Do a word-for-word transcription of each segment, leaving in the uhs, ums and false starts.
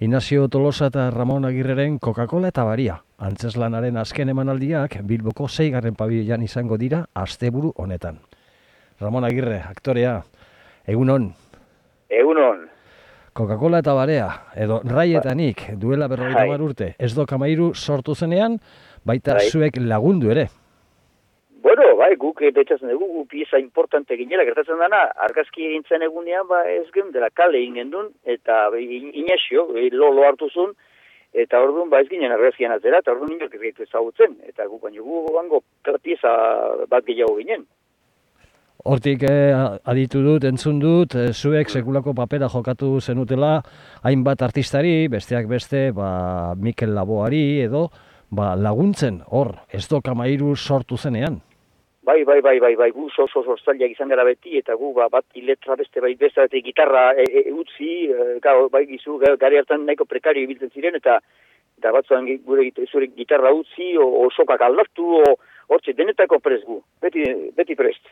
Inazio Tolosa eta Ramon Agirreren Coca-Cola eta Baria. Antzeslanaren azken emanaldiak Bilboko seigarren pabiloian izango dira asteburu honetan. Ramon Agirre, aktorea, egunon. Egunon. Coca-Cola eta Barea, edo Raietanik duela berrogeita hamar urte, ez do kamairu sortu zenean, baita Bai. zuek lagundu ere. Bueno, bai, guk betxatzen dugu, gu pieza importante ginela, gertatzen dana, argazki egintzen egunean, ba, ez gen, dela kale ingen duen, eta Inazio, lolo hartu zuen, eta orduan, ba, ez ginen argazkian atzera, eta orduan inork ez gaitu ezagutzen, eta gu baino gu bango pieza bat gehiago ginen. Hortik eh, aditu dut, entzun dut, eh, zuek sekulako papera jokatu zenutela, hainbat artistari, besteak beste, ba, Mikel Laboari edo, ba, laguntzen, hor, ez do kamairu sortu zenean. Bai, bai, bai, bai, bai, gu oso oso zailak izan gara beti, eta gu ba, bat letra beste, bai beste, eta gitarra e, e, utzi, e, gau, bai gizu, gari hartan nahiko prekario ibiltzen ziren, eta eta batzuan gure zure gitarra utzi, o, o sokak aldatu, o hortxe, denetako prest gu, beti, beti prest.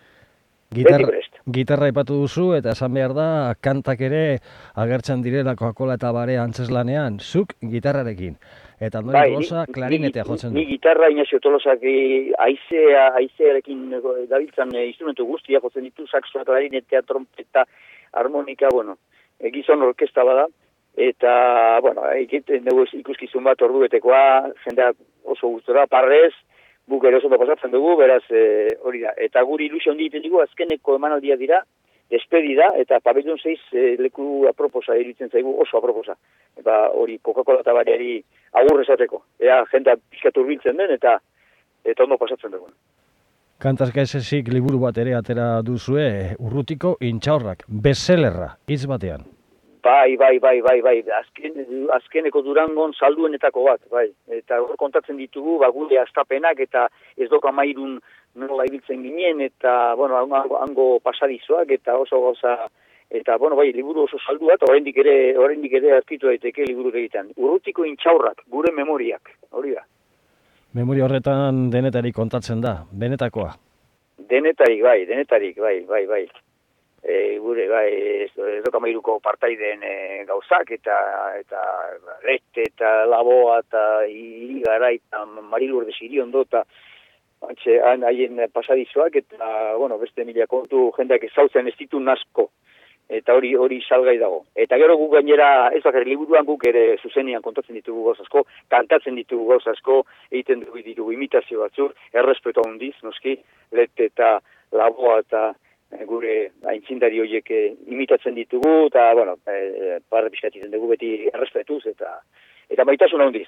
Gitar, beti prest. Gitarra ipatu duzu, eta esan behar da, kantak ere agertzen direla Coca-Cola eta Barea antzeslanean, zuk gitarrarekin. Eta Andoni Bai, Tolosa klarinetea jotzen du. Ni gitarra Inazio Tolosak aizea, aizearekin dabiltzan e, instrumentu guztia jotzen ditu, saxoa, klarinetea, trompeta, harmonika, bueno, e, gizon orkesta bada, eta, bueno, egiten dugu ikuskizun bat orduetekoa, jendea oso gustora, parrez, guk ere oso pasatzen dugu, beraz, e, hori da. Eta guri ilusio handi egiten dugu, azkeneko emanaldia dira, despedida, eta pabellon seiz e, leku aproposa iruditzen zaigu, oso aproposa. Eta hori Coca-Cola eta Bariari agur esateko. Ea, jendea pixkatu urbiltzen den, eta eta ondo pasatzen dugu. Kantazka esesik liburu bat ere atera duzue, Urrutiko Intxaurrak, bestsellerra, hitz batean. Bai, bai, bai, bai, bai, azken, azkeneko Durangon salduenetako bat, bai. Eta hor kontatzen ditugu, ba, gure astapenak eta ez doka mairun nola ibiltzen ginen, eta, bueno, hango, hango pasadizoak, eta oso gauza, eta, bueno, bai, liburu oso saldu bat, oraindik ere, oraindik ere arkitu daiteke liburu egiten. Urrutiko Intxaurrak, gure memoriak, hori da. Memoria horretan denetarik kontatzen da, benetakoa. Denetarik, bai, denetarik, bai, bai, bai. E, gure, bai, ez, ez dokamairuko partaideen e, gauzak, eta, eta Lete, eta Laboa, eta Irigara, eta Marilurde Siriondo, eta haien pasadizoak, eta, bueno, beste mila kontu jendeak ezautzen ez ditu nasko, eta hori hori salgai dago. Eta gero guk gainera, ez bakar liburuan guk ere zuzenean kontatzen ditugu gauz asko, kantatzen ditugu gauz asko, egiten dugu ditugu imitazio batzuk, errespeto handiz, noski, Lete eta Laboa eta gure aintzindari horiek imitatzen ditugu, eta, bueno, e, parre pixkatzen dugu beti errespetuz, eta eta maitasun handiz.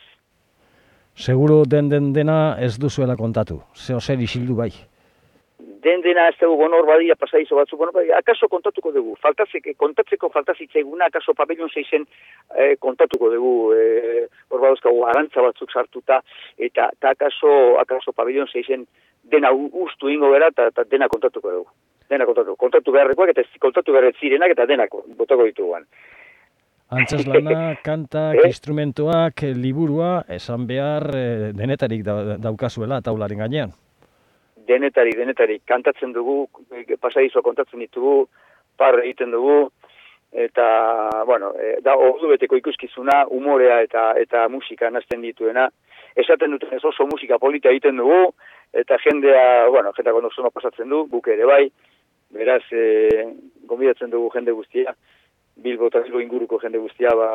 Seguro den den dena ez duzuela kontatu, zeo zer isildu bai. Den dena ez dugu gonor badia pasadizo batzuk, bueno, bai, akaso kontatuko dugu, faltatzeko, kontatzeko faltazitzaiguna, akaso pabellon seizen eh, kontatuko dugu, eh, hor badozkagu arantza batzuk sartuta, eta, eta akaso, akaso pabellon seizen dena ustu ingo bera, eta dena kontatuko dugu. Dena kontatu, kontatu beharrekoak eta kontatu beharret zirenak eta denak botako dituguan. Antzeslana, kantak, eh? instrumentoak, liburua, esan behar eh, denetarik da, daukazuela taularen gainean. Denetarik, denetarik, kantatzen dugu, pasadizoa kontatzen ditugu, parre egiten dugu, eta, bueno, e, da ordu beteko ikuskizuna, umorea eta eta musika nazten dituena. Esaten duten ez oso musika polita egiten dugu, eta jendea, bueno, jendea ondo zono pasatzen du, buke ere bai, beraz, e, gonbidatzen dugu jende guztia, Bilbo eta Bilbo inguruko jende guztia, ba,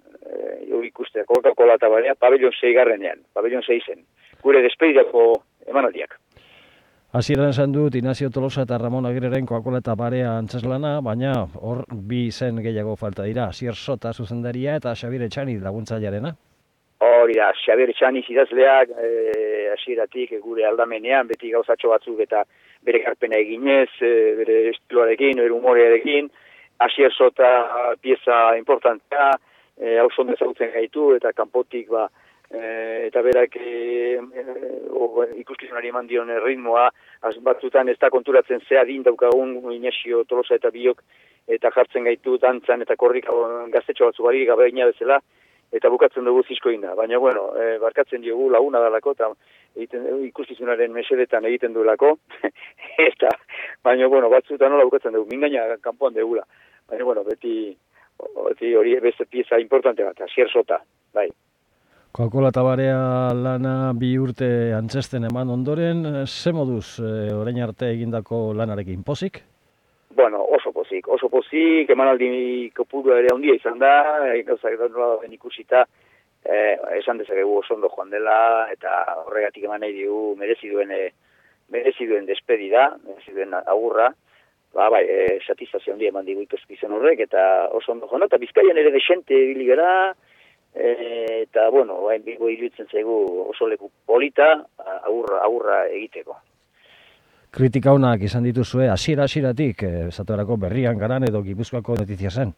e, ikustea, Coca-Cola eta Barea, pabellon seigarrenean, pabellon seizen, gure despedidako emanaldiak. Hasieran esan dut Inazio Tolosa eta Ramon Agirreren Coca-Cola eta Barea antzeslana, baina hor bi izen gehiago falta dira, Asier Sota zuzendaria eta Xabier Etxani laguntzailearena. Hori da, Xabier Etxani idazleak, e, hasieratik gure aldamenean, beti gauzatxo batzuk eta bere karpena eginez, e, bere estiloarekin, bere humorearekin, Asier Sota pieza importantea, e, hau zonde zautzen gaitu, eta kanpotik, ba, e, eta berak e, e, ikuskizunari eman dion ritmoa, batzutan ez da konturatzen zea din daukagun Inazio Tolosa eta biok, eta jartzen gaitu dantzan eta korrika gaztetxo batzu bari gabe ina bezala, eta bukatzen dugu zizko inda. Baina, bueno, e, barkatzen diogu laguna dalako, eta egiten, ikuskizunaren mesedetan egiten duelako, eta, baina, bueno, batzutan nola bukatzen dugu, mingaina kanpoan degula. Baina, bueno, beti Hori, hori beste pieza importante bat, asier sota, bai. Coca-Cola eta Barea lana bi urte antzesten eman ondoren, ze moduz e, orain arte egindako lanarekin pozik? Bueno, oso pozik, oso pozik, emanaldi kopurua ere handia izan da, gauzak da nola den ikusita, eh, esan dezakegu oso ondo joan dela, eta horregatik eman nahi digu merezi duen, e, merezi duen despedida, merezi duen agurra, ba, bai, e, satisfazio handia eman digu ikuskizun horrek, eta oso ondo joan, eta Bizkaian ere desente ibili gara, e, eta, bueno, bain bigo iruditzen zaigu oso leku polita, agurra, agurra egiteko. Kritika honak izan dituzue, hasiera hasieratik, esaterako Berrian Garan edo Gipuzkoako Notizia zen.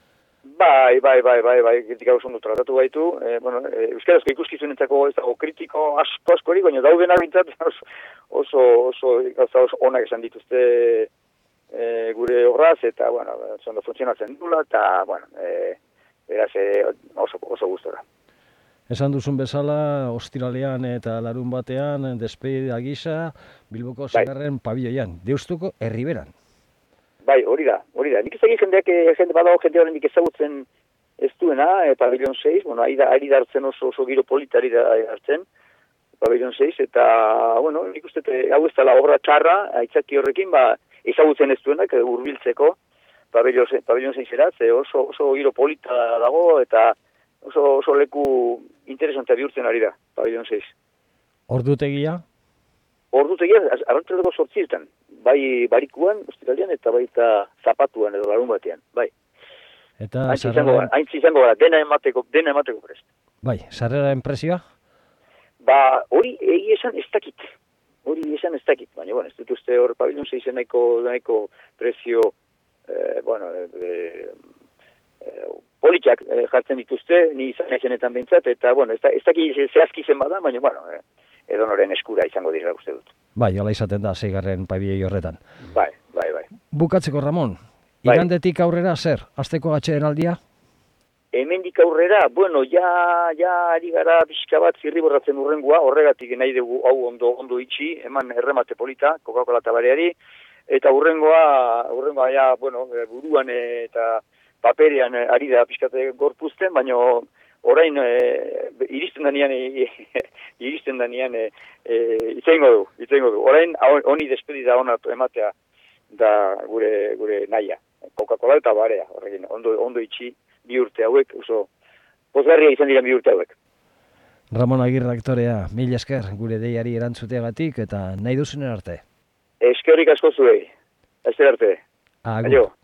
Bai, bai, bai, bai, bai, kritika oso ondo tratatu baitu. E, bueno, e, euskarazko ikuskizunentzako ez dago kritiko asko askorik, baina dauden abintzat oso, oso, oso, oso, oso onak esan dituzte e, gure obraz, eta, bueno, zondo funtzionatzen dula, eta, bueno, e, beraz, e, oso, oso gustora. Esan duzun bezala, ostiralean eta larun batean, despedida gisa, Bilboko Seigarren pabiloian, Deustuko Erriberan. Bai, hori da, hori da. Nik ez egin jendeak, jende badago jende horren nik ezagutzen ez duena, e, pabillon sei, bueno, ari da, ari da hartzen oso, oso giro politari da hartzen, pabillon sei, eta, bueno, nik uste, hau ez da la obra txarra, aitzaki horrekin, ba, ezagutzen ez duenak, hurbiltzeko pabillon sei erat, oso, oso giro polita dago, eta oso, oso leku interesantea bihurtzen ari da, pabillon sei. Ordutegia? Ordutegia, arrantzateko sortzietan. Bai barikuan, ostiralean, eta baita zapatuan edo larun batean, bai. Eta haintzi izango gara, haintzi izango gara, dena emateko, dena emateko prest. Bai, sarreraren prezioa? Ba, hori egi esan ez dakit. Hori esan ez dakit, baina, bueno, ez dut uste hor pabillon sei nahiko, nahiko prezio, eh, bueno, eh, eh, politxak eh, jartzen dituzte, ni izan ezenetan bintzat, eta, bueno, ez, da, ez dakit zehazki zen bada, baina, bueno, eh, edonoren eskura izango dira uste dut. Bai, hola izaten da, Seigarren pabiloi horretan. Bai, bai, bai. Bukatzeko, Ramon, bai. Igandetik aurrera zer, asteko atsedenaldia? Hemendik aurrera, bueno, ja, ja ari gara pixka bat zirriborratzen urrengoa, horregatik nahi dugu hau ondo ondo itxi, eman erremate polita, Coca-Cola eta Bareari, eta urrengoa, urrengoa ja, bueno, buruan eta paperean ari da pixkate gorpuzten, baina orain e, iristen danean e, iristen danean e, e, itzengo du, itzengo du. Orain honi despedida ona ematea da gure gure naia. Coca-Cola eta Barea, horrekin ondo ondo itxi bi urte hauek, oso pozgarria izan dira bi urte hauek. Ramon Agirre aktorea, mil esker gure deiari erantzuteagatik eta nahi duzunen arte. Eskerrik asko zuei. Esker arte. Agur.